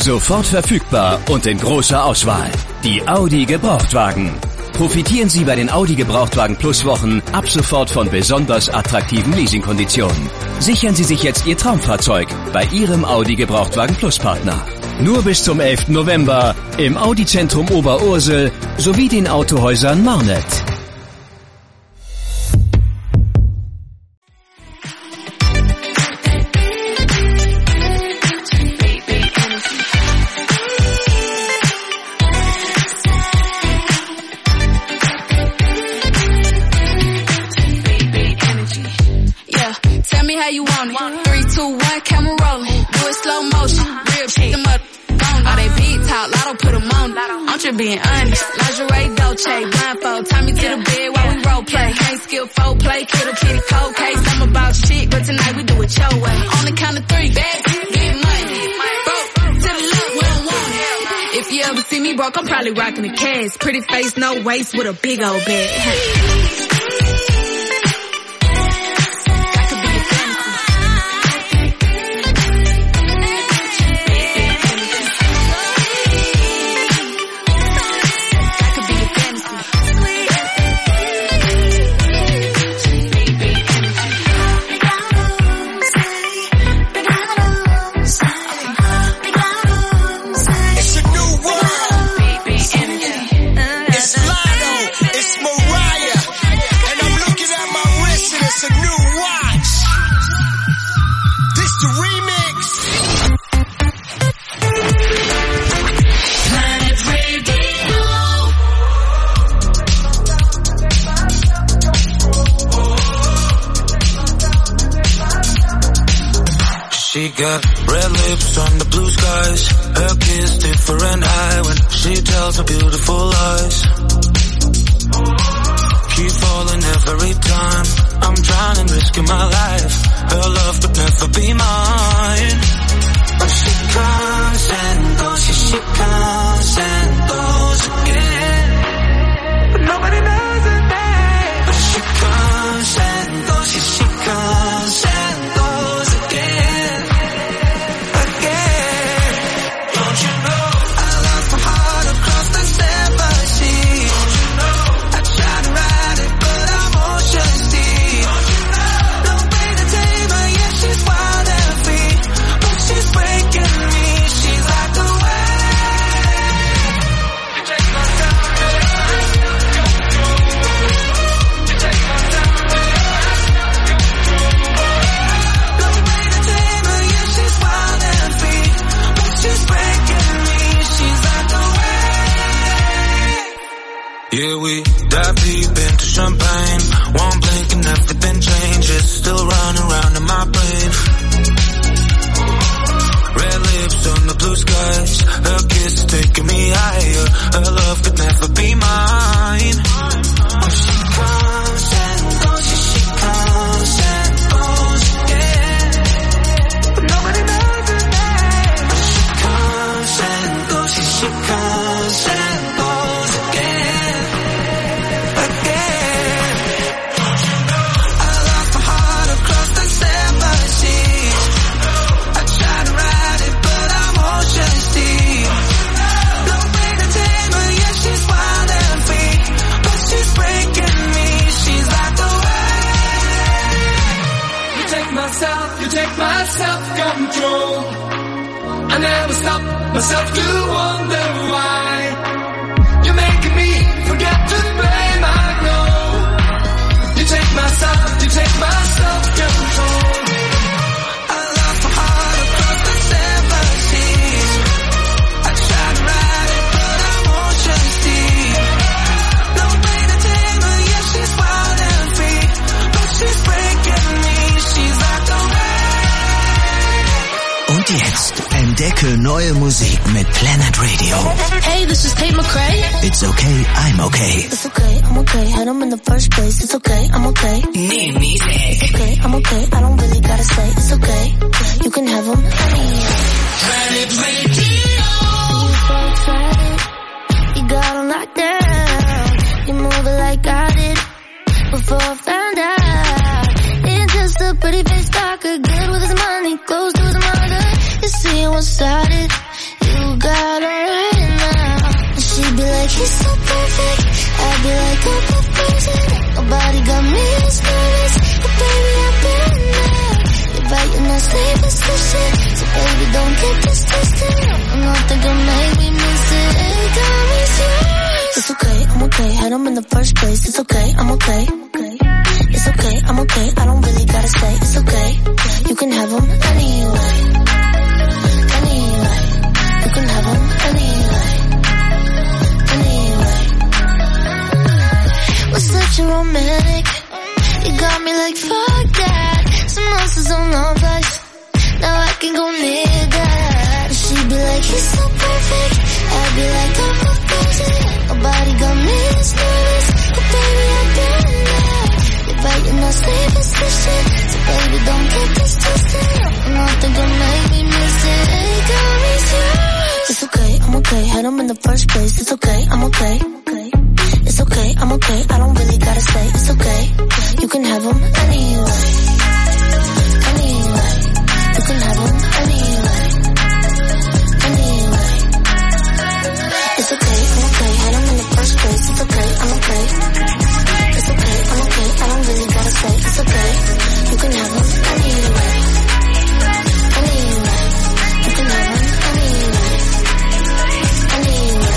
Sofort verfügbar und in großer Auswahl. Die Audi Gebrauchtwagen. Profitieren Sie bei den Audi Gebrauchtwagen Plus Wochen ab sofort von besonders attraktiven Leasingkonditionen. Sichern Sie sich jetzt Ihr Traumfahrzeug bei Ihrem Audi Gebrauchtwagen Plus Partner. Nur bis zum 11. November im Audi Zentrum Oberursel sowie den Autohäusern Marnet. How you want it? 3, 2, 1, camera rolling. Do it slow motion. Real shit, them up on. All they big talk, lotto put them on. I'm just being honest. Lingerie, Dolce, blindfold. Tie me to the bed while we role play. Can't skill folk play, kiddo, kitty, cold case. I'm about shit, but tonight we do it your way. On the count of 3, bad, get money. Broke to the left, we don't want it. If you ever see me broke, I'm probably rocking a cash. Pretty face, no waist, with a big old bag. She got red lips on the blue skies. Her kiss different eye when she tells her beautiful lies. Keep falling every time I'm trying and risking my life. Her love could never be mine. But she comes and goes, she comes and goes again. But nobody knows her name. But she comes and goes, she comes and goes again. Yeah, we dive deep into champagne. One blink and everything changes. Still running around in my brain. Red lips on the blue skies. Her kiss taking me higher. Her love could never be mine. Oh, she comes and goes. She comes and goes again. But nobody knows her name. But she comes and goes. She comes and goes again. You take my self-control. I never stop myself to wonder why. You're making me forget to blame, I know. You take my self-control. I lost my heart across the 7 seas. I try to ride it, but I'm oceans deep. No way to tame her, yeah, she's wild and free. But she's breaking me, she's like the Und jetzt entdecke neue Musik mit Planet Radio. Hey, this is Tate McRae. It's okay, I'm okay. It's okay, I'm okay. Had them in the first place. It's okay, I'm okay. New music. It's okay, I'm okay. I don't really gotta say. It's okay. You can have them. Planet Radio. You're so excited. You got them locked down. You move it like I did before I found out. It's just a pretty face talker, good with his money, close to his mother. You see what started, you he's so perfect. I'd be like, oh, perfection. Nobody got me as nervous. But baby, I've been there. You're biting our sleeping suspicion. So baby, don't get this twisted. I'm not thinking maybe miss it. Ain't got me serious. It's okay, I'm okay. Had him in the first place. It's okay, I'm okay. It's okay, I'm okay. I don't really gotta say. It's okay. You can have him anyway. Anyway. You can have him anyway. Anyway. We're such a romantic. You got me like fuck that. Some monsters on our place. Now I can go near that. She'd be like, he's so perfect. I'd be like, I'm perfect. Nobody got me as nervous. But baby, I've been there. You're biting our sleeping suspicion. So baby, don't get this twisted. I'm not thinking maybe miss it. Ain't got me serious. It's okay, I'm okay. Had him in the first place. It's okay, I'm okay. It's okay, I'm okay. I don't really gotta say. It's okay. You can have him anyway. Anyway. You can have him anyway. Anyway. It's okay, I'm okay. Had him in the first place. It's okay, I'm okay. It's okay, I'm okay. I don't really gotta say. It's okay. You can have him anyway. Anyway. You can have him anyway. Anyway.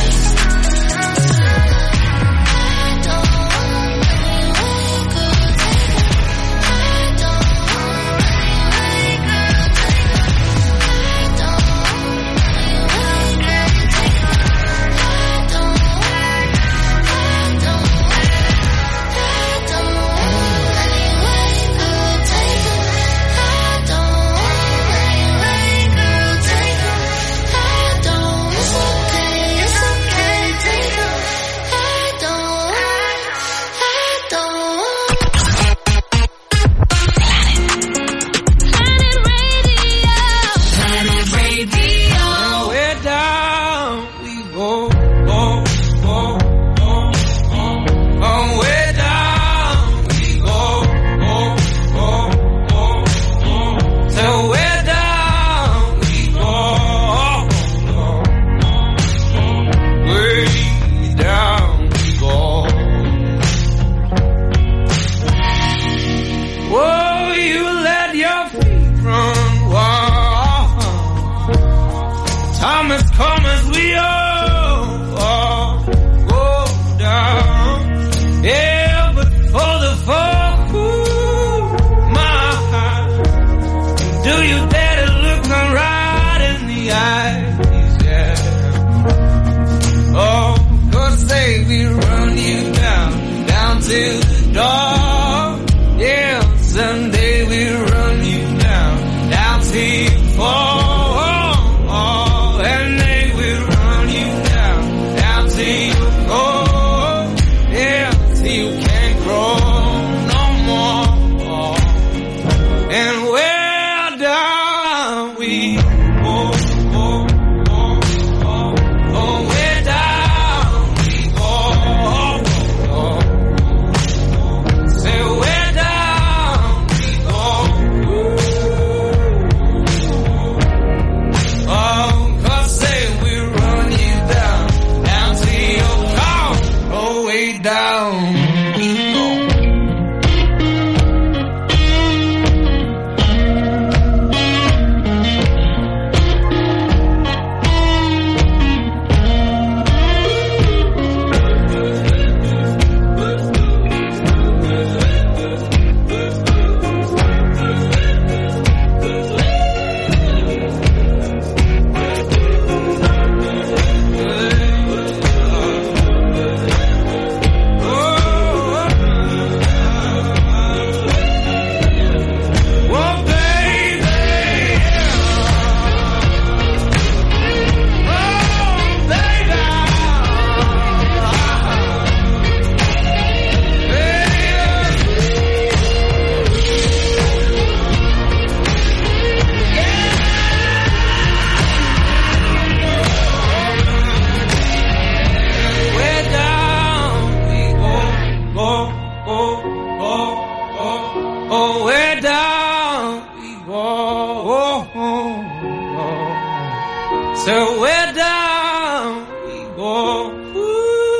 So we're down we go. Ooh.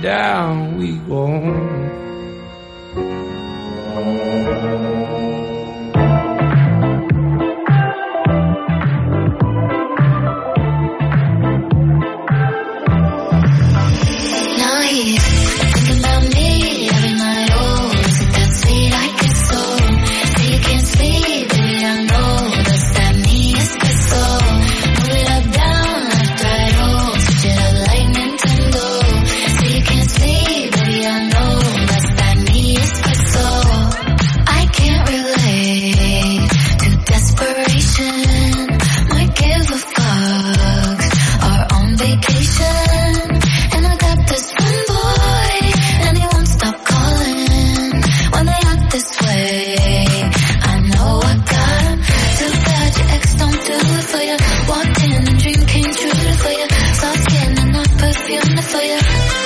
down we go. Now he's thinking about me every night. Oh, is it that sweet? I guess so. Say you can't sleep, baby, I know. Does that mean it's good so? Move it up, down, left, right, oh. Switch it up like Nintendo. Say you can't sleep, baby, I know. Does that mean it's good so? I can't relate to desperation. Might give a fuck. Are on vacation. And I got this one boy, and he won't stop calling. When they act this way, I know I got him. Too bad your ex don't do it for you. Walked in and dream came true for you. Soft skin and not perfume for you.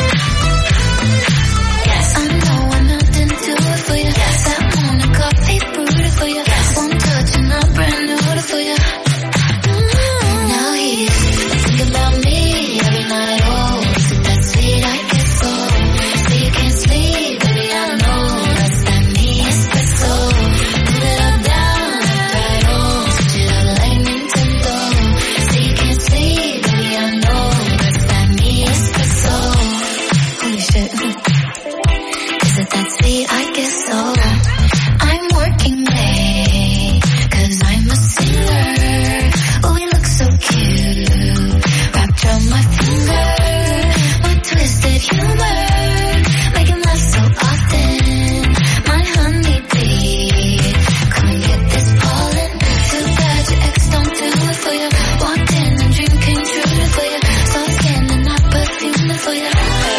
Yes, I know I'm melting to it for you. Yes, that morning coffee brewed for you. Yes, one touch and I'm brand new for you. Now he's thinking about me every night. Oh, is it that sweet? I guess so. Say you can't sleep, baby, I know. Does that mean it's good so? Move it up, down, left, right, oh. Switch it up like Nintendo. Say you can't sleep, baby, I know. Does that mean it's good so? Holy shit. Is it that sweet? I guess so. I'm working late, 'cause I'm a singer. Oh, we look so cute, wrapped around my finger. My twisted humor, make him laugh so often. My honeybee, come and get this pollen. Too bad your ex don't do it for you. Walked in and dream came true for you. Soft skin and not perfume for you.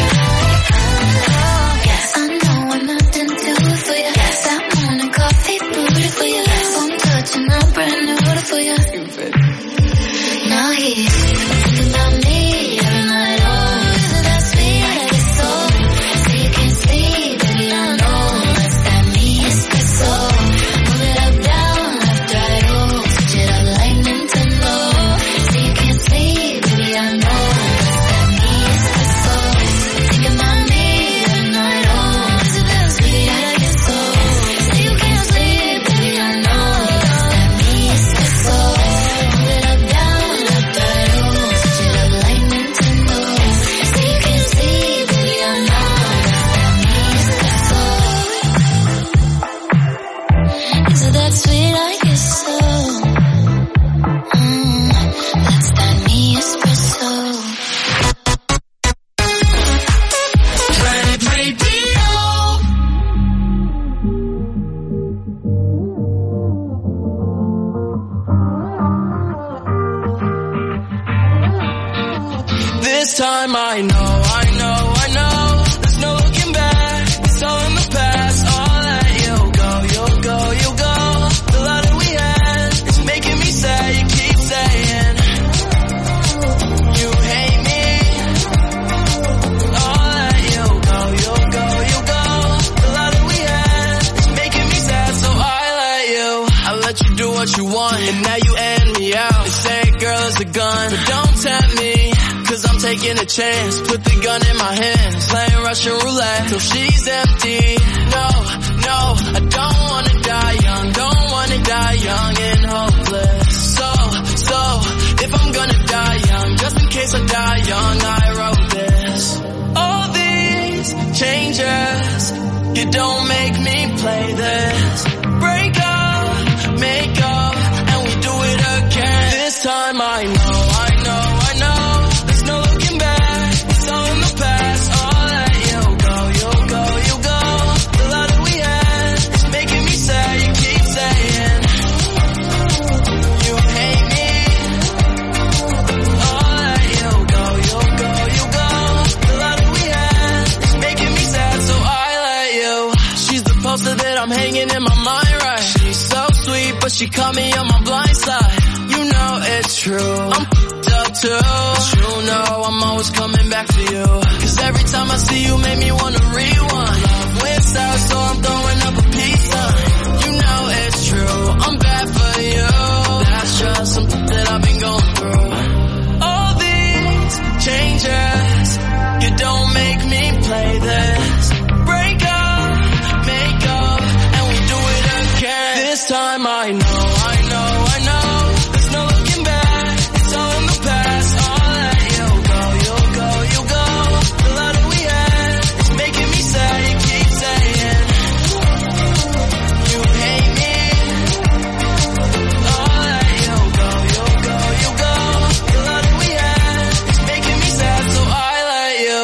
Yes, I know I'm melting to it for you. Yes, that morning coffee brewed for you. One touch and I'm brand new for you. Now he's thinking about me every night. Oh, is it that sweet? I guess so. Say you can't sleep, baby, I know. Does that mean it's good so? Move it up, down, left, right, oh. Switch it up like Nintendo. Say you can't sleep, baby, I know. Does that mean it's good so? Thinking about me every night. Oh, is it that sweet? I guess so. Say you can't sleep, baby, I know. Does that mean it's good so? Move it up, down, left, right, oh. Switch it up like Nintendo. Say you can't sleep, baby, I know. Does that mean it's good so? Is it that sweet? I guess so. That's that me espresso. Red Radio. This time I know. There's no looking back. It's all in the past. I'll let you go. The love that we had is making me sad. You keep saying you hate me. I'll let you go. The love that we had is making me sad, so I let you do what you want, and now you end me out. They say, girl, it's a gun, but don't tempt me, 'cause I'm taking a chance. Put the gun in my hands, playing Russian roulette till she's empty. No, I don't wanna die young and hopeless. So, if I'm gonna die young, just in case I die young, I wrote this. All these changes, you don't make me play this. Break up, make up, and we do it again. This time I know. There's no looking back. It's all in the past. I'll let you go. The love that we had is making me sad. You keep saying you hate me. I'll let you go. The love that we had is making me sad, so I let you. She's the poster that I'm hanging in my mind, right? She's so sweet, but she caught me on my blind side. You know it's true. I'm up too. But you know I'm always coming back for you. 'Cause every time I see you, make me wanna rewind. Love wins out, so I'm throwing up a peace sign. You know it's true. I'm bad for you. That's just something that I've been going through. All these changes, you don't make me play this time. I know. There's no looking back. It's all in the past. I'll let you go. You go. The love that we had is making me sad. You keep saying you hate me. I'll let you go. The love that we had is making me sad, so I let you.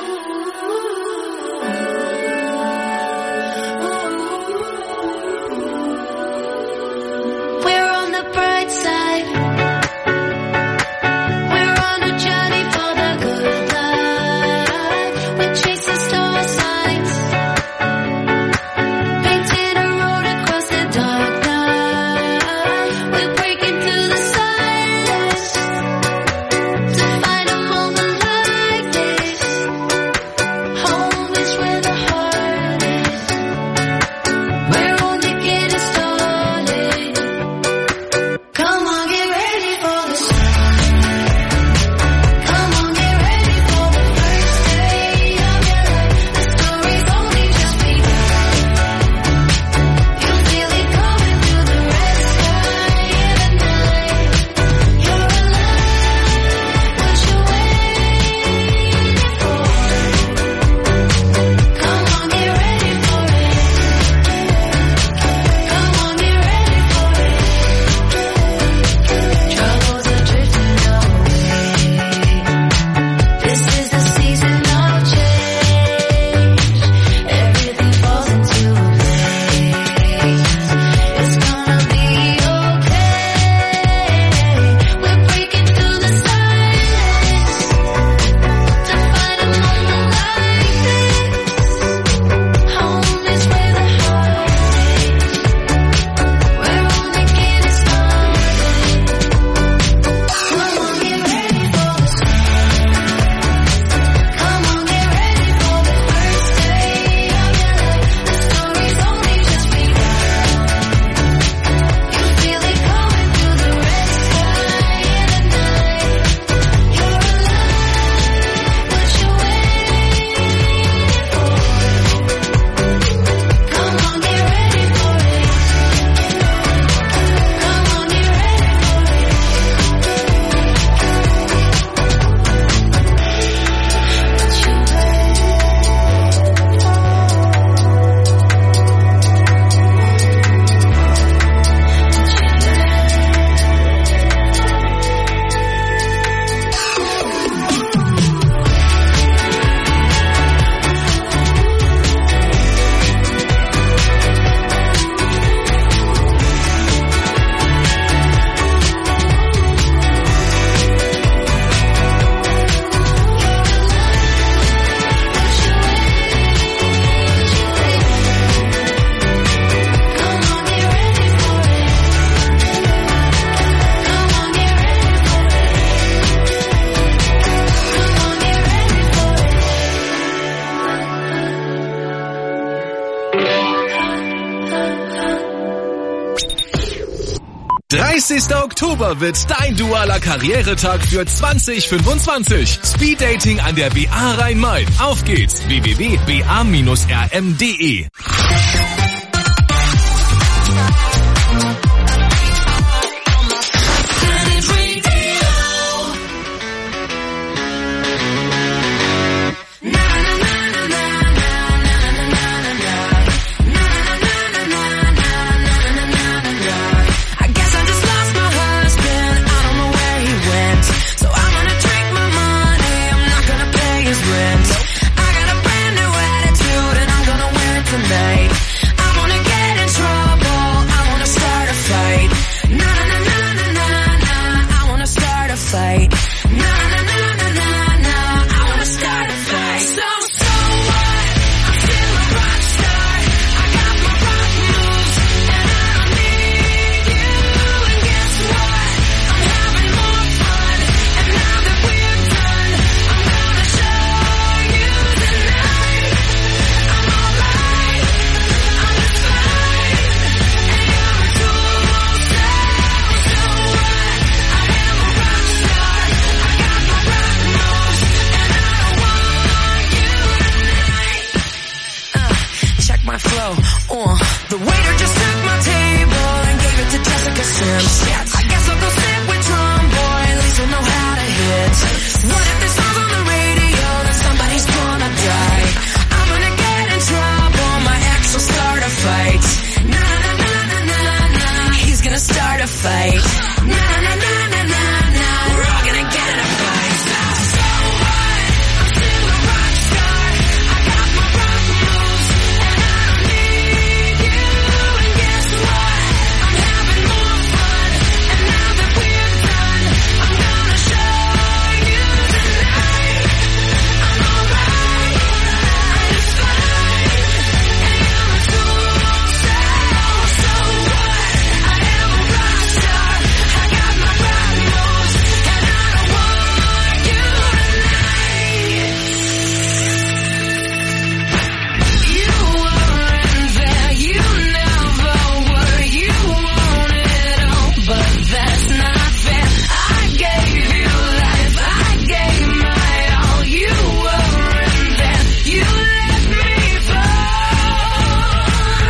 We're on the bright side. We're on a journey for the good life. We're chasing star signs, painting a road across the dark night. We're breaking through the silence to find a moment like this. Home is where the heart is. We're only getting started. Come on, get ready for the sun. Come on, get ready for the first day of your life. The story's only just begun. You'll feel it coming through the red sky in the night. You're alive, what you waiting for? Come on, get ready for it. Come on, get ready for it. Troubles are drifting away. This is the season of change. Everything falls into place. It's gonna be okay. We're breaking through the silence to find a moment like this. Home is where the heart is. We're only getting started. Come on, get ready for the sun. Come on, get ready for the first day of your life. The story's only just begun. You'll feel it coming through the red sky in the night. You're alive, what you waiting for? Come on, get ready for it. Come on, get ready for it. Oktober wird dein dualer Karrieretag für 2025. Speeddating an der BA Rhein-Main. Auf geht's. www.ba-rm.de. I guess I just lost my husband, I don't know where he went. So I'm gonna drink my money, I'm not gonna pay his rent. I got a brand new attitude and I'm gonna wear it tonight. fight. Na na na na na na, we're all gonna get in a fight. So what? I'm still a rock star. I got my rock moves, and I don't need you. And guess what? I'm having more fun, and now that we're done, I'm gonna show you tonight. I'm alright, it's fine, and you're a fool. So what? I am a rock star. I got my rock moves, and I don't want you tonight. You weren't there, you never were. You want it all, but that's not fair. I gave you life, I gave my all. You weren't there, you let me fall.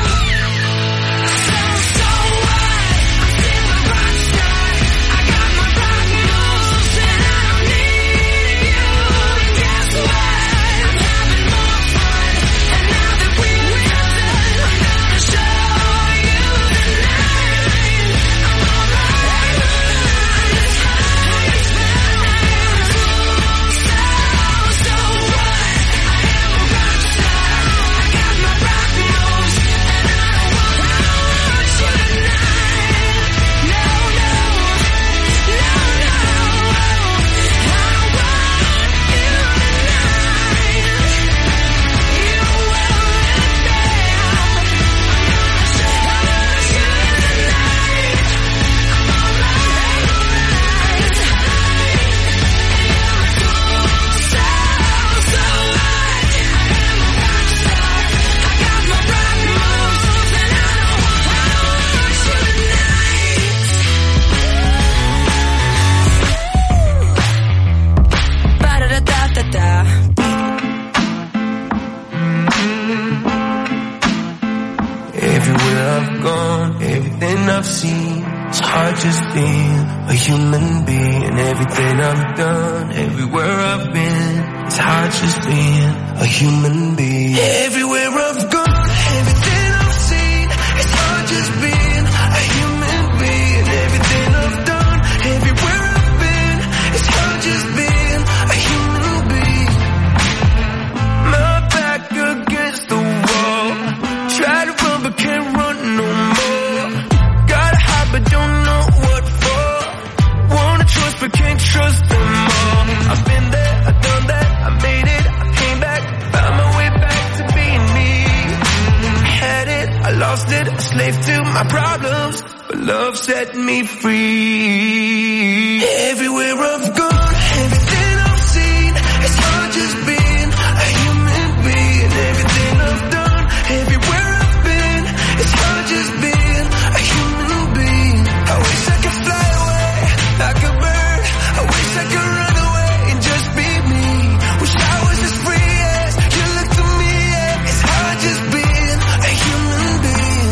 So what? I'm still a rock star. I got my rock moves, and I don't need you. And guess what? I'm having more fun, and now that we're done, I'm gonna show you tonight. I'm alright, it's fine, it's fine. So what? I am a rock star. I got my rock moves, and I don't want you tonight. No, no, no, no. I don't want you tonight. You weren't there. I'm gonna show you tonight. I'm alright, it's fine, and you're a fool. So what? I am a rock star. I got my rock moves, and I don't want you tonight. Ba-da-da-da-da-da. Everywhere I've gone, everything I've seen, it's hard just being a human being. Everything I've done, everywhere I've been, it's hard just being a human being. Everywhere I've gone, everything I've seen, it's hard just being a human being. Everything I've done, everywhere I've been, it's hard just being a human being. My back against the wall, try to run but can't run no more. Gotta hide but don't know what for. Wanna trust but can't trust them all. I've been there, I've done that, I made it, I came back, found my way back to being me. I had it, I lost it, a slave to my problems, but love set me free. Everywhere I've gone, everything I've seen, it's hard just being a human being. Everything I've done, everywhere I've been, it's hard just being a human being. I wish I could fly away like a bird. I wish I could run away and just be me. Wish I was as free as you look to me. Yeah. It's hard just being a human being.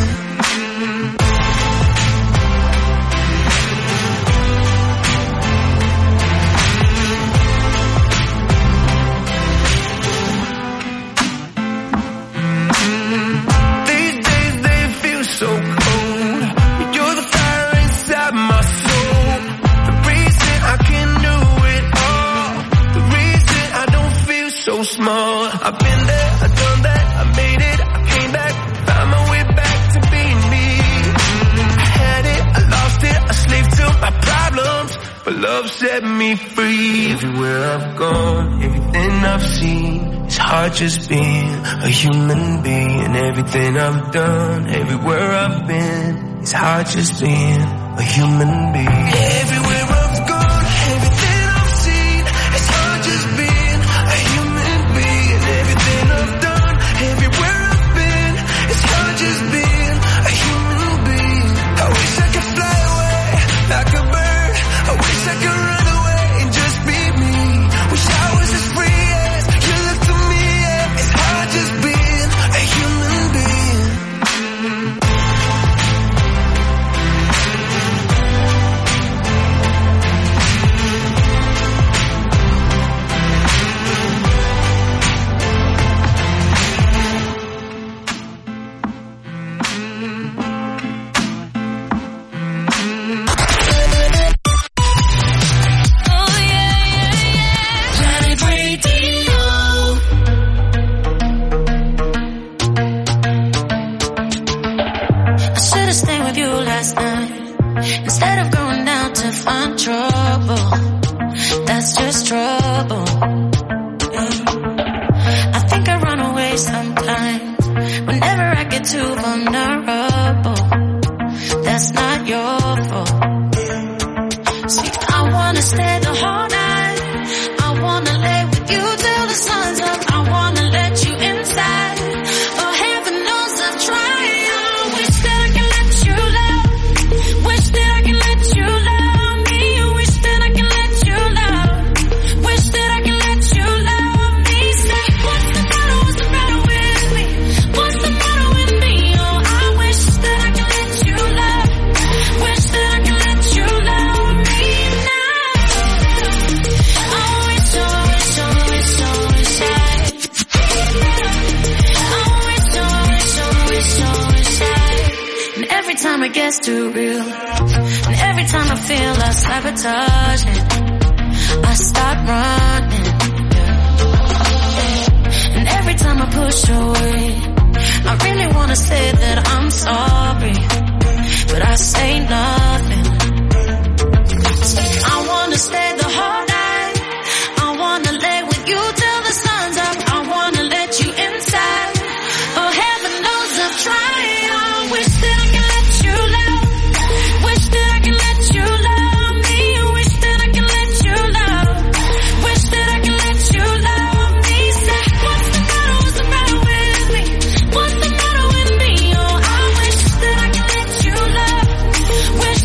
These days they feel so cold. You're the fire inside my soul. The reason I can do it all. The reason I don't feel so small. I've been there, I've done that, I made it, I came back, found my way back to being me. I had it, I lost it, a slave to my problems, but love set me free. Everywhere I've gone, everything I've seen, it's hard just being a human being. Everything I've done, everywhere I've been, it's hard just being a human being. Everywhere I've gone, everything I've seen, it's hard just being a human being. Everything I've done, everywhere I've been, it's hard just being a human being. I wish I could fly away like a bird. I wish I could run away and just be me. Wish I was as free as you look to me. Yeah. It's hard just being a human being. Instead of going down to find trouble, that's just trouble. I think I run away sometimes whenever I get too vulnerable. That's not your fault. See, I wanna stay the whole night. I wanna lay with you till the sun's up. I wanna let you inside. Oh, heaven knows I've tried. I wish that I can let you love. Wish that I can let you love me. Wish that I can let you love. Wish that I can let you love me. Say, what's the matter? What's the matter with me? What's the matter with me? Oh, I wish that I can let you love. Wish that I can let you love me now. I wish, I wish, I wish, I wish I. I wish, I wish, I wish, I wish I. And every time it gets too real, and every time I feel I sabotage it, I start running. And every time I push away, I really wanna say that I'm sorry, but I say nothing. I wanna stay the whole night. I wanna lay with you till the sun's up. I wanna let you inside. Oh, heaven knows I've tried. I wish that I can let you love. Wish that I can let you love me. Wish that I can let you love. Wish that I can let you love me. Say, what's the matter? What's the matter with me? What's the matter with me? Oh, I wish that I can let you love. Wish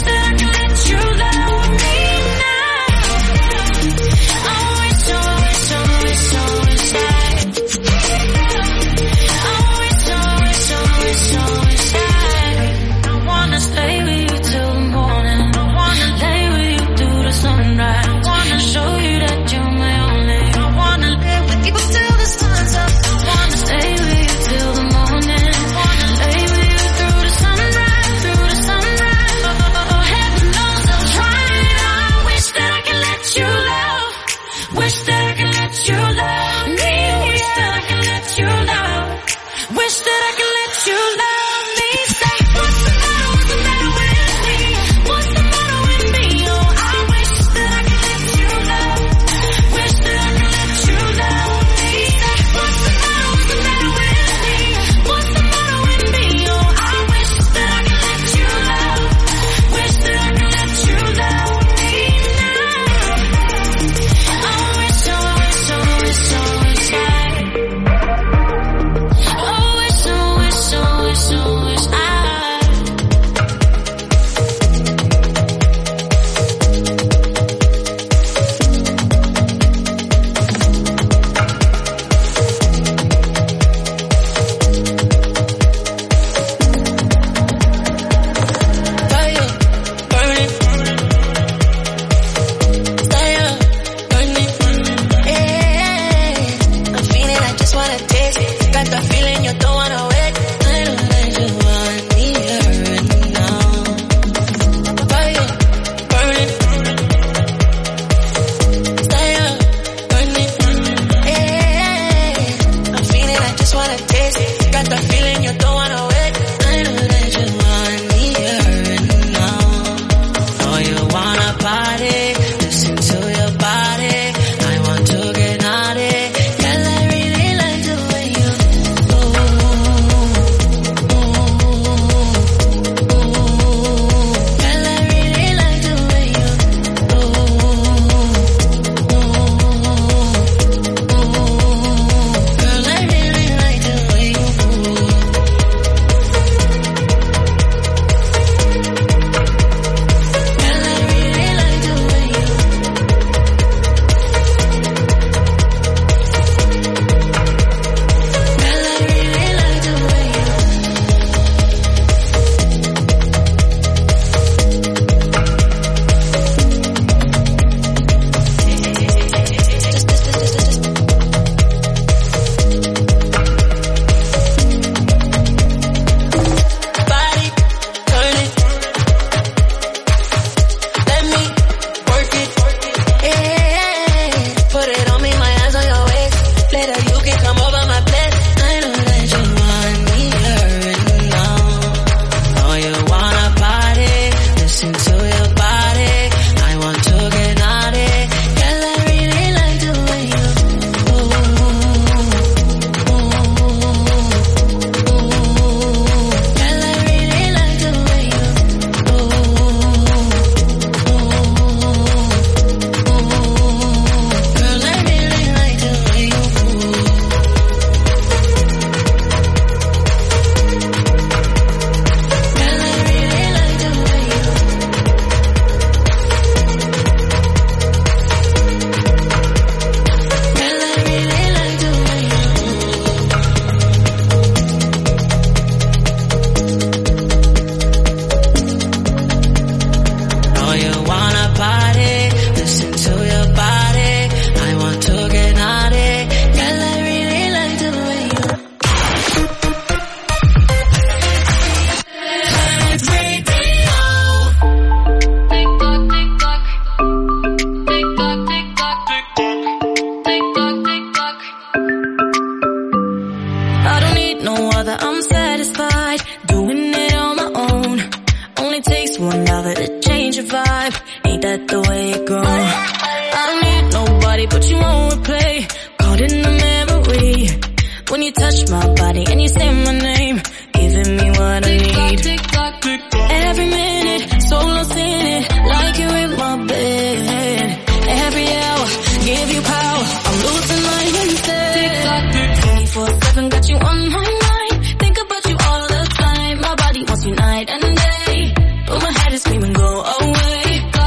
good to change your vibe. Ain't that the way it goes? I don't need nobody but you won't replay. Caught in the memory when you touch my body and you say my name, giving me what I need. Every minute, so lost in it, like you're in my bed. Every hour, give you power, I'm losing my instead. 24/7, got you on my mind. Think about you all the time. My body wants you night and day, but my head is screaming, go away.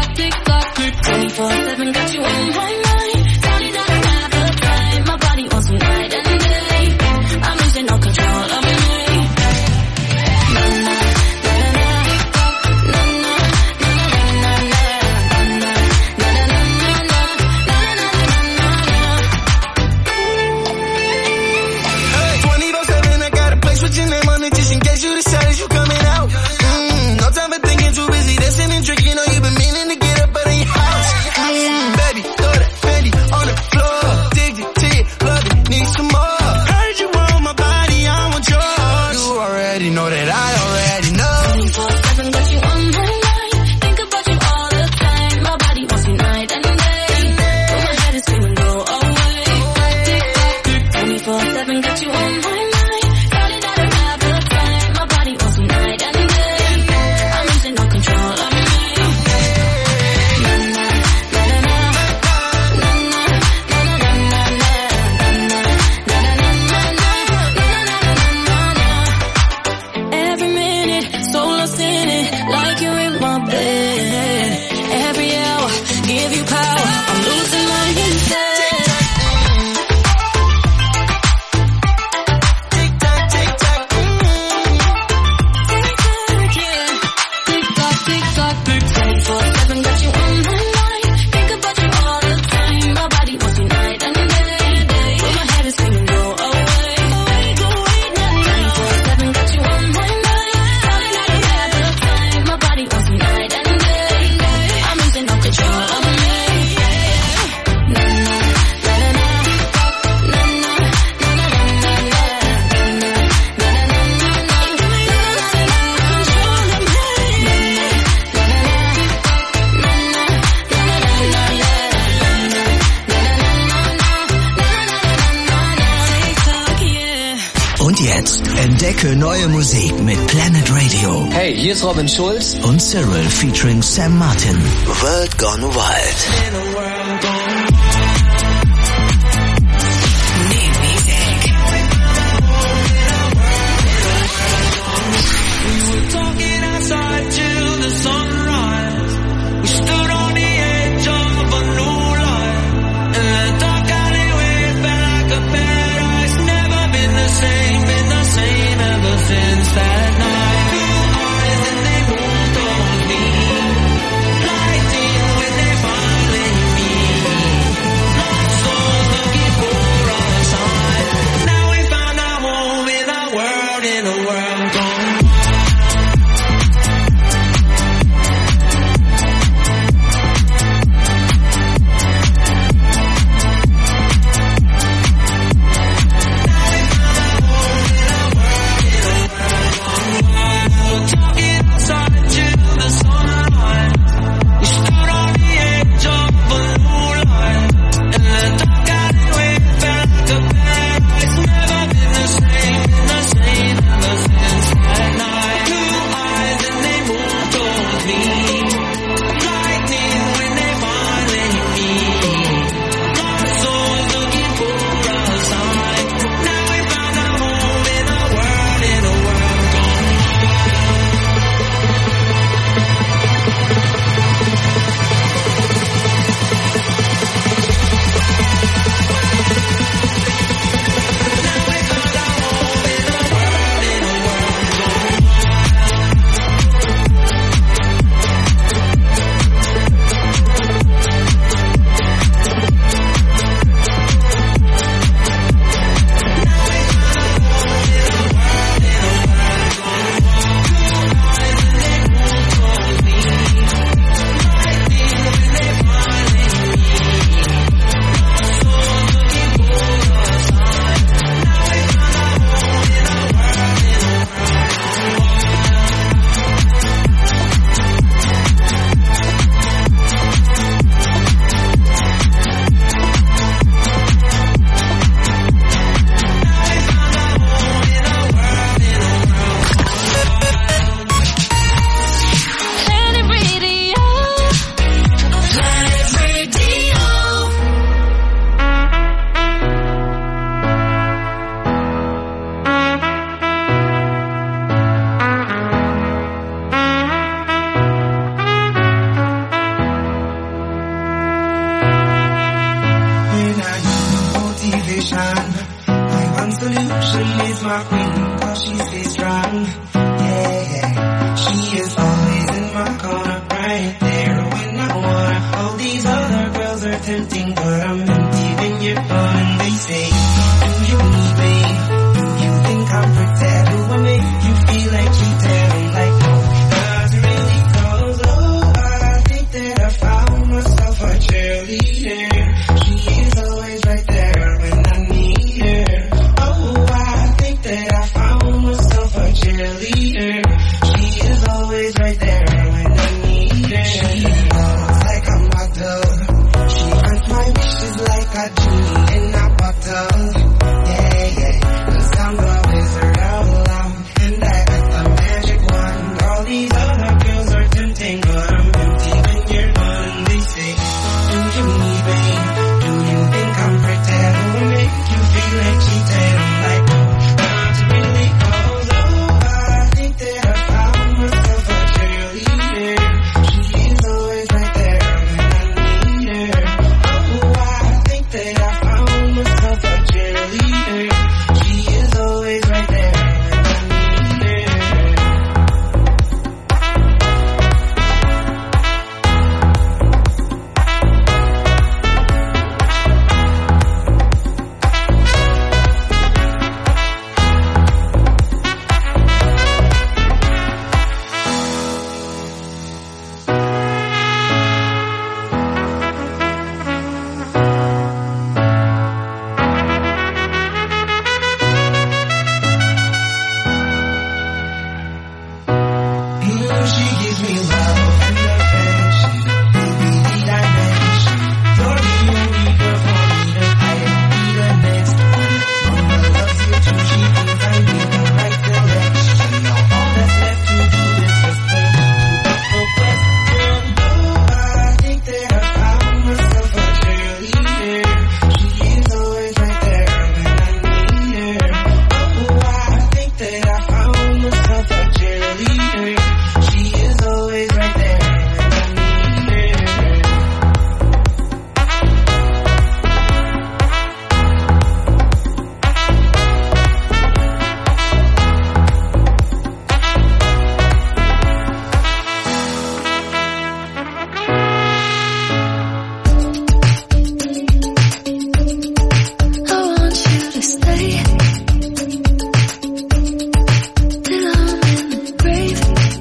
24/7, got you on my mind. Sorry that I have the time. My body wants you night and day. I'm losing all control of me. Entdecke neue Musik mit Planet Radio. Hey, hier ist Robin Schulz und Cyril featuring Sam Martin. World Gone Wild. right there when I wanna. All these other girls are tempting, but I'm empty when you're gone. And they say, do you need me? Do you think I'm pretend? Do I make you feel like cheating? I'm like, no, not really, cause oh, I think that I found myself a cheerleader. She is always right there when I need her. Oh, I think that I found myself a cheerleader. She is always right there when I need her. She looks like a model. She grants my wishes like a genie in a bottle. Yeah, yeah, 'cause I'm the wizard of love, and I got the magic wand. All these other girls are tempting, but I'm empty when you're gone. They say, do you need me? Do you think I'm pretend? Do I make you feel like cheating? I'm like, no, not really, cause oh, I think that I found myself a cheerleader. She is always right there when I need her. Oh, I think that I found myself a cheerleader. She is always right there when I need her. She gives me love and affection, baby, dimension. You're the only girl for me to fight and be the next one. Mama loves you too, she thinks I need the right direction. Now all that's left to do is just to keep up the question. Oh, I think that I found myself a cheerleader. She is always right there when I need her. Oh, I think that I found myself a cheerleader. She is always right there when I need her. I want you to stay till I'm in the grave,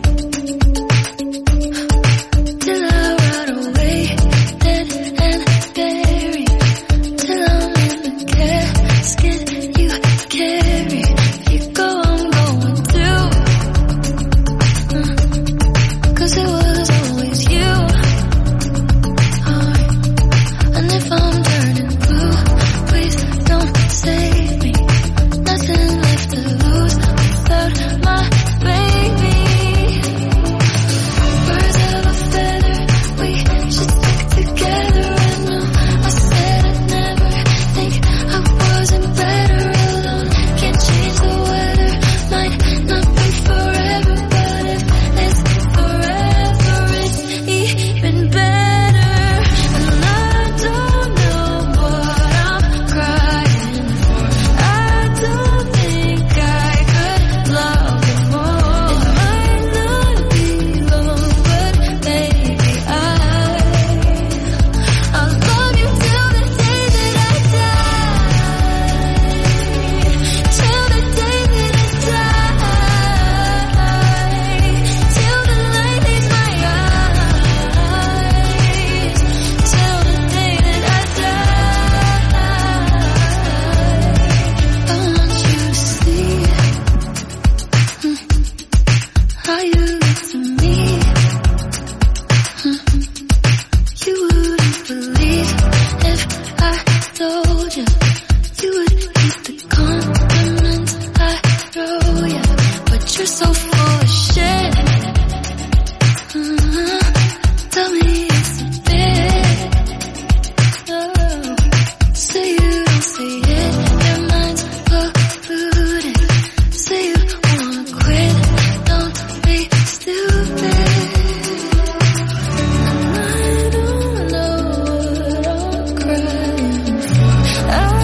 till I rot away, dead and buried, till I'm in the casket you carry. If you go, I'm going too, 'cause it was always you. And if I'm turning blue, please don't save me. Nothing left to lose without my baby. Birds of a feather, we should stick together. I know I said I'd never think I wasn't better alone. Can't change the weather, might not be forever, but if it's forever, it's even better. And I don't know what I'm crying for. I don't think I could love you more. It might not be long, but maybe I'll love you till the day that I die. Till the day that I die. Till the light leaves my eyes. Till the day that I die. I want you to see how you look to me. You wouldn't believe if I told you. You would hate the compliments I throw you, but you're so full of shit. Tell me it's a bit. Say you don't say it, your mind's polluted. Say you wanna quit, don't be stupid. And I don't know what I'm crying for. I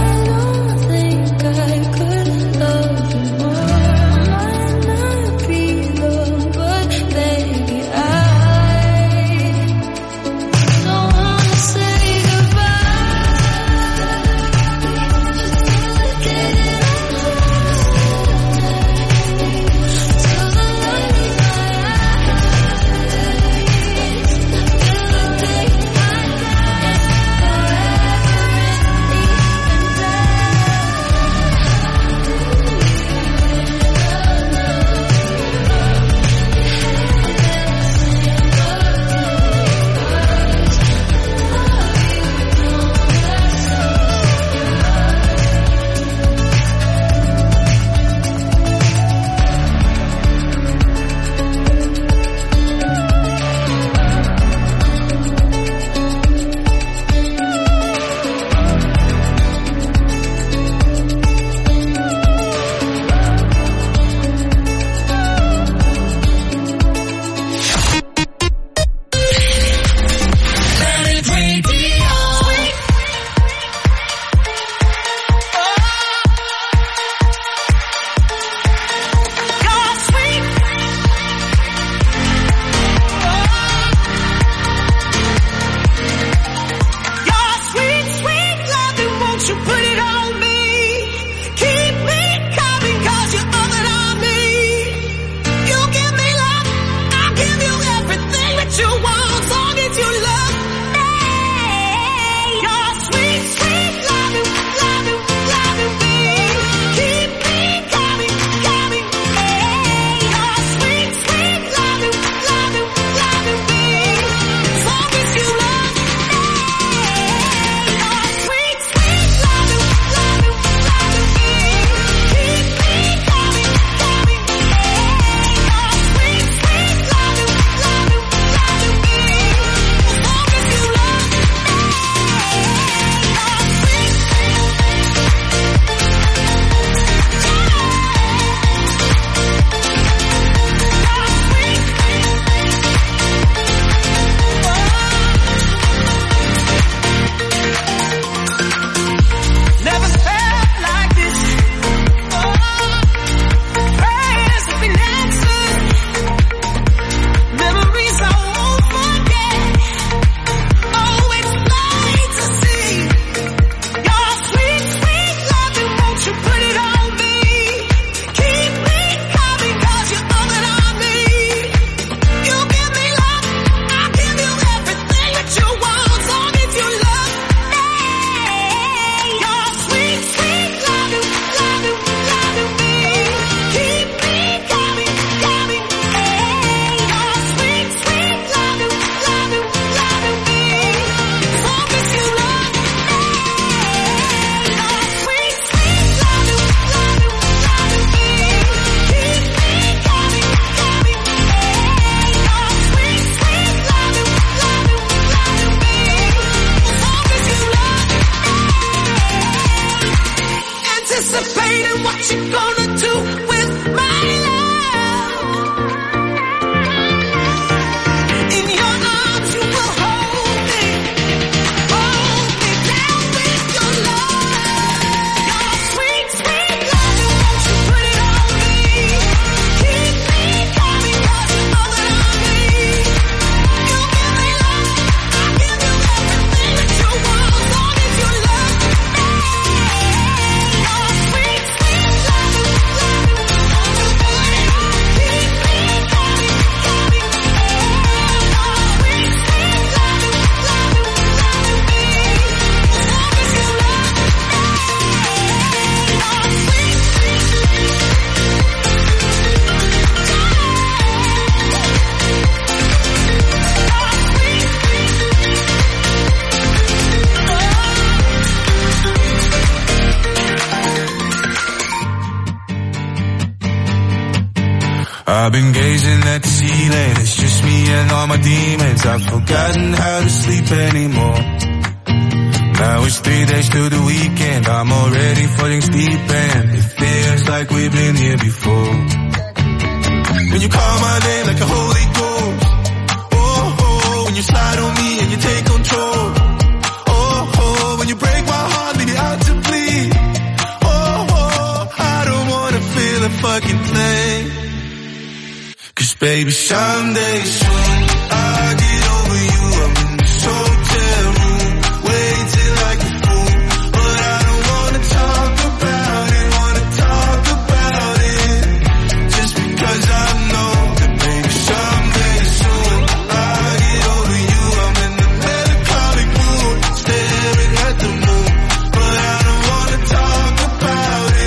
what you gonna do with my love? In your arms you will hold me down with your love. Your sweet, sweet love, won't you put it on me? Keep me coming, 'cause you know that I need. You give me love, I give you everything that you want, as long as you love me. Your sweet, sweet love, won't you put it on? Keep me coming, coming. Your sweet, sweet love, me, as long as you love me. I've been gazing at the ceiling, it's just me and all my demons. I've forgotten how to sleep anymore. Now it's 3 days to the weekend, I'm already falling deep and it feels like we've been here before. When you call my name like a holy ghost, oh, oh, when you slide on me and you take control, oh, oh, when you break my heart, leave it out to bleed, oh, oh, I don't wanna feel a fucking thing. 'Cause baby, someday soon I'll get over you. I'm in this hotel room, waiting like a fool, but I don't wanna talk about it, just because I know that maybe someday soon I'll get over you. I'm in the melancholic mood, staring at the moon, but I don't wanna talk about it,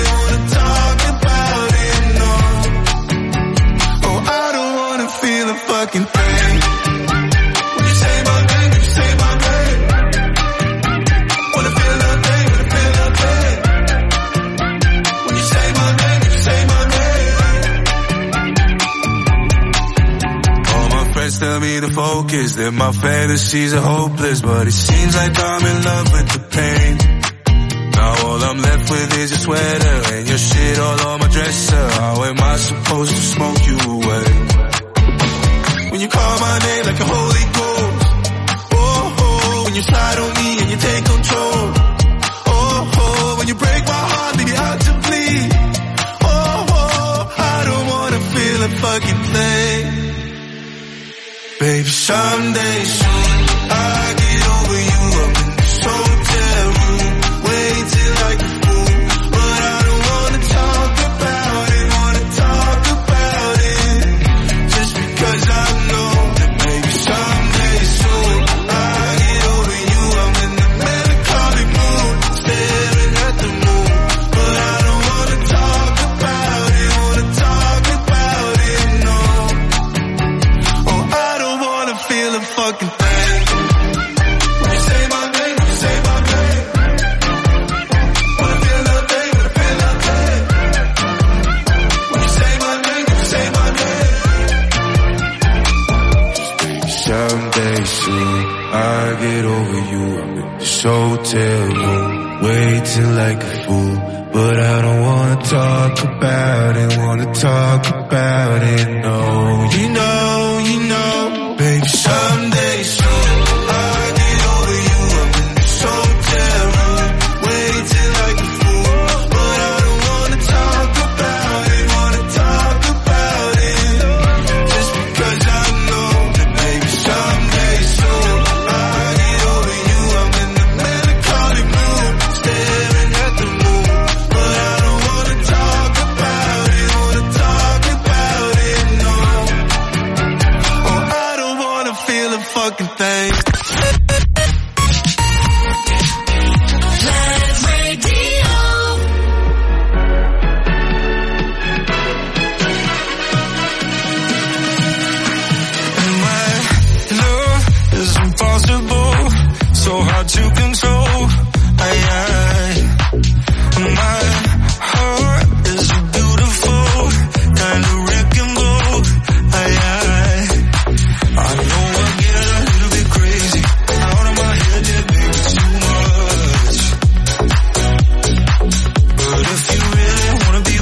no. Oh, I don't wanna feel a fucking thing. When you say my name, you say my name. Wanna feel nothing, When you say my name, you say my name. All my friends tell me to focus, that my fantasies are hopeless, but it seems like I'm in love with the pain. Now all I'm left with is your sweater and your shit all on my dresser. How am I supposed to smoke you away? When you call my name like a holy ghost, oh, oh, when you slide on me and you take control, oh, oh, when you break my heart, leave it out to bleed, oh, oh, I don't wanna feel a fucking thing. Baby, someday soon I'll get over you. I'm in this hotel room, waiting like a fool, but I don't wanna talk about it, just because I know that maybe someday soon I'll get over you. I'm in the melancholic mood, staring at the moon, but I don't wanna talk about it, no. Oh, I don't wanna feel a fucking thing. When you say my name, you say my name. Wanna feel nothing, When you say my name, you say my name. Someday soon I'll get over you. I'm in this hotel room, waiting like a fool, but I don't wanna talk about it, no. You know, baby, someday soon I'll get over you. I'm in this hotel room, waiting like a fool, but I don't wanna talk about it, just because I know that maybe someday soon I'll get over you. I'm in the melancholic mood, staring at the moon, but I don't wanna talk about it, no. Oh, I don't wanna feel a fucking thing. Impossible, so hard to control. My heart is a beautiful kind of wreck and roll. I know I get a little bit crazy, out of my head, yeah, baby, too much. But if you really wanna be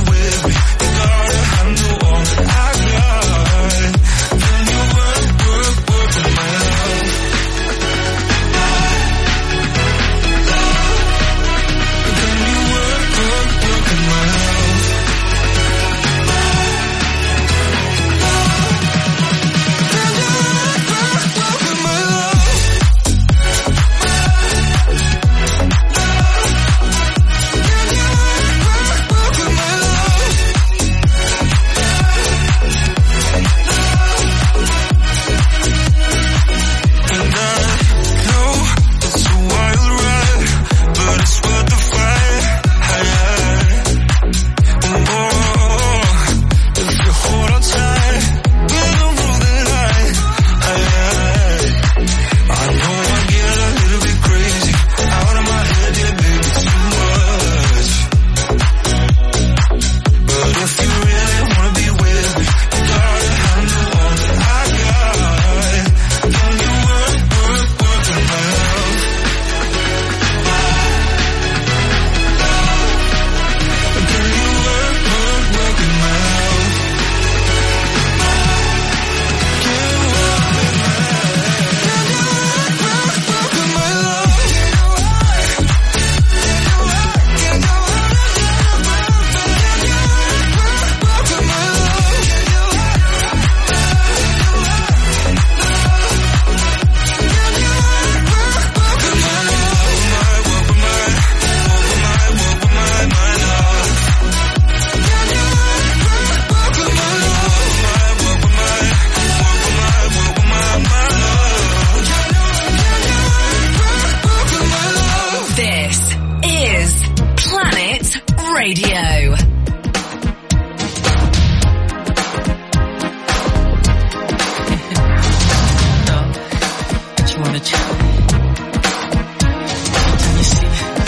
gonna try. You see,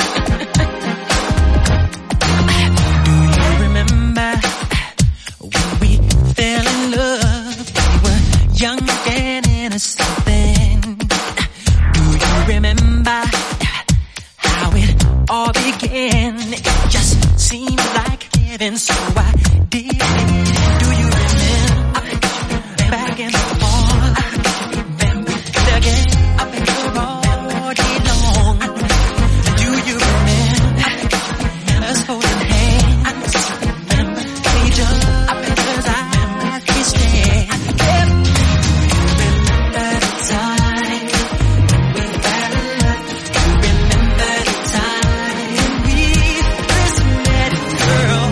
do you remember when we fell in love? We were young and innocent then. Do you remember how it all began? It just seemed like heaven, so I did. Do you remember back in the fall? Remember again up in the road long. Do you remember us holding hands? Remember each other's eyes we stand. Remember the time we fell in love. Remember the time we first met, girl.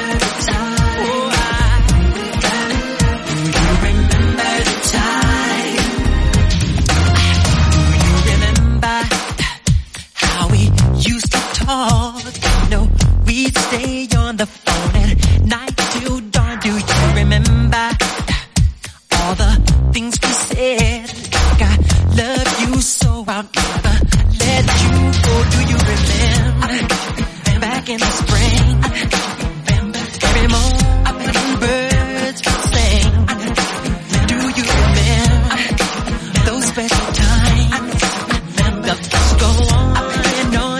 No, we'd stay on the phone at night till dawn. Do you remember all the things we said? Like I love you so I'll never let you go. Do you remember back in the spring? Remember every morning birds would sing. Do you remember those special times? The thoughts go on and on.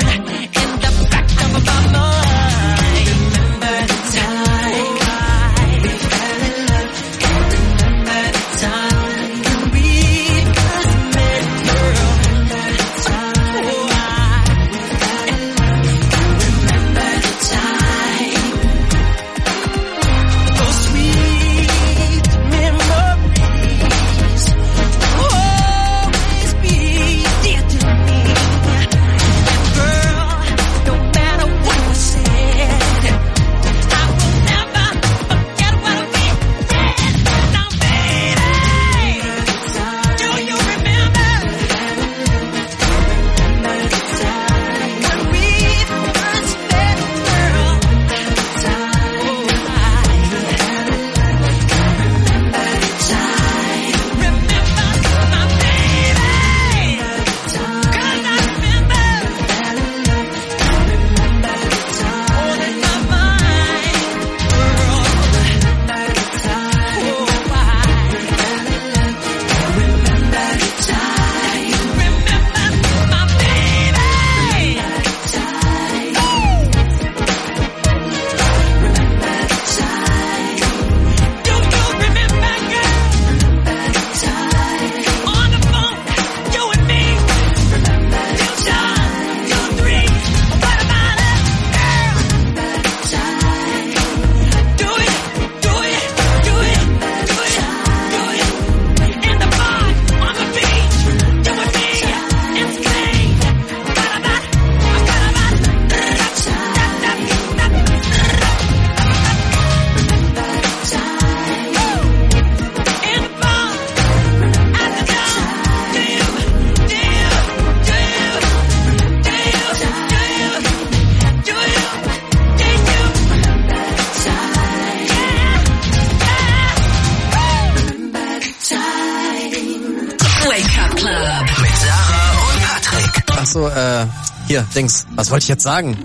Hier, Dings, was wollte ich jetzt sagen?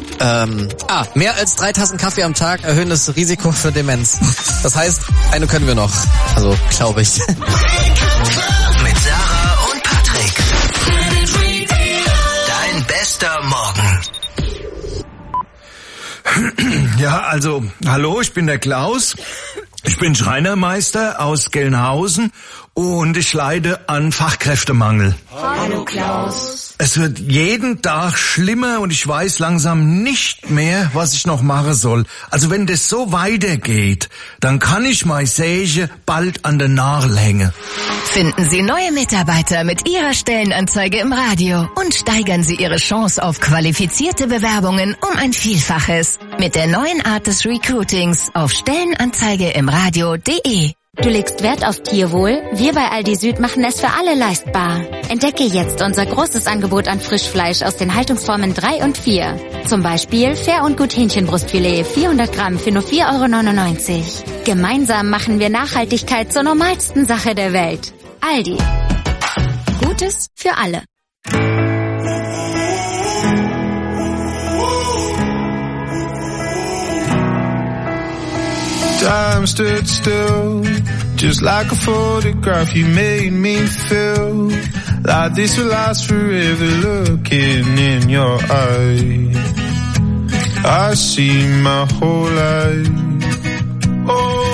Mehr als 3 Tassen Kaffee am Tag erhöhen das Risiko für Demenz. Das heißt, eine können wir noch. Also, glaube ich. Mit Sarah und Patrick. Dein bester Morgen. Ja, also, hallo, ich bin der Klaus. Ich bin Schreinermeister aus Gelnhausen und ich leide an Fachkräftemangel. Hallo Klaus. Es wird jeden Tag schlimmer und ich weiß langsam nicht mehr, was ich noch machen soll. Also wenn das so weitergeht, dann kann ich meine Säge bald an den Nagel hängen. Finden Sie neue Mitarbeiter mit Ihrer Stellenanzeige im Radio und steigern Sie Ihre Chance auf qualifizierte Bewerbungen um ein Vielfaches. Mit der neuen Art des Recruitings auf Stellenanzeigeimradio.de. Du legst Wert auf Tierwohl? Wir bei Aldi Süd machen es für alle leistbar. Entdecke jetzt unser großes Angebot an Frischfleisch aus den Haltungsformen 3 und 4. Zum Beispiel Fair und Gut Hähnchenbrustfilet 400 Gramm für nur 4,99 €. Gemeinsam machen wir Nachhaltigkeit zur normalsten Sache der Welt. Aldi. Gut Gutes für alle. Time stood still, just like a photograph. You made me feel like this will last forever. Looking in your eyes, I see my whole life. Oh,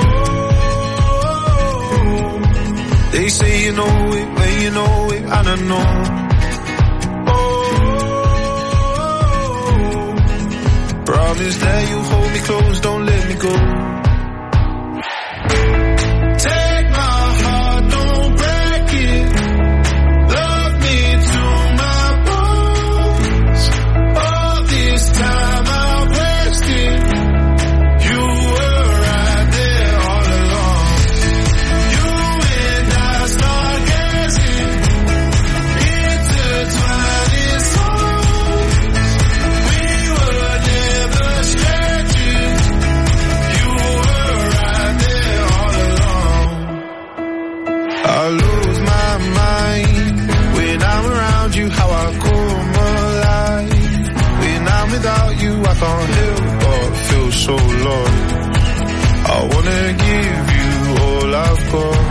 they say you know it, when you know it, and I know. Oh, promise that you hold me close, don't let me go. Take my heart, don't break it. Love me to my bones. All this time I wasted. You were right there all along. You and I start gazing, intertwining souls. We were never strangers. You were right there all along. I lose my mind when I'm around you, how I come alive. When I'm without you, I can't help but feel so lost. I wanna give you all I've got.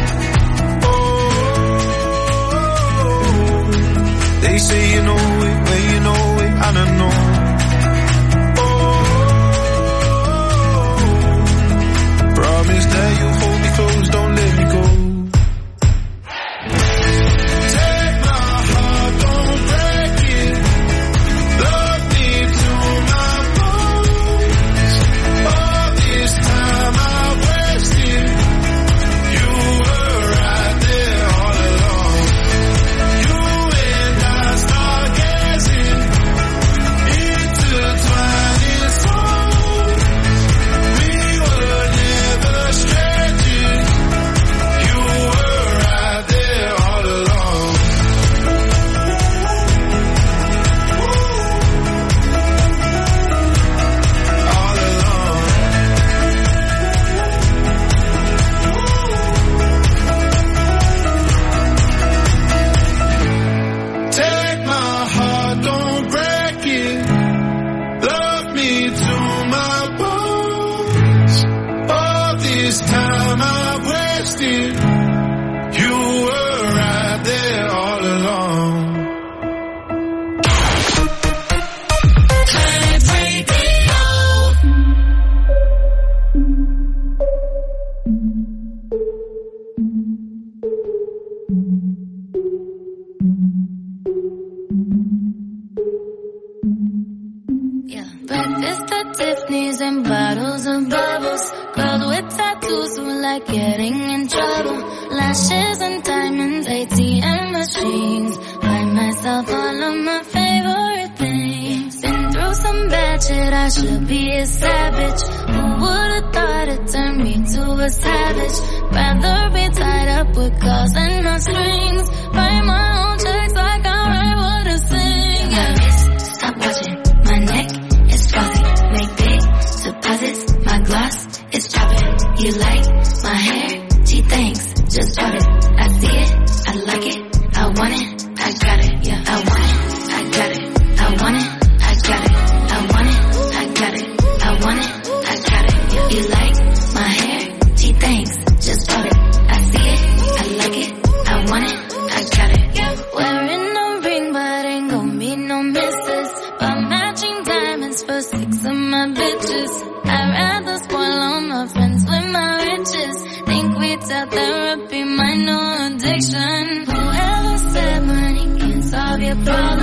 Oh, they say you know it, when you know it, and I know. Oh, promise that you hold me close, don't let me go. Take my heart, don't break it. Love me to my bones. All this time I wasted. You were right there all along. You and I start gazing, intertwining souls. We were never strangers. You were right there all along. All along. Take my heart, don't break it. Love me to my bones. All this time I wasted. You were right there all along. Breakfast at Tiffany's and bottles of bubbles. Girls with tattoos who like getting in trouble. Lashes and diamonds, ATM machines. Buy myself all of my favorite things. Been through some bad shit, I should be a savage. Who would've thought it turned me to a savage? Rather be tied up with calls and no strings. Write my own checks like I write what I sing. My wrist, stop watching. My neck is frosty. Make big deposits. My gloss is chopping. You like my hair? Gee, thanks. Just bought it. I see it. I like it. I want it. I got it. Yeah, I want it. I got it. I want it. I got it. I want it. I got it. I want it. I got it. Yeah. You like my hair? Gee, thanks. Just bought it. I see it. I like it. I want it. I got it. Yeah. Wearing a ring, but ain't gon' be no misses. But matching diamonds for 6 of my bitches. I'd rather spoil all my friends with my riches. Think we tell therapy my new addiction. Whoever said money can solve your problem.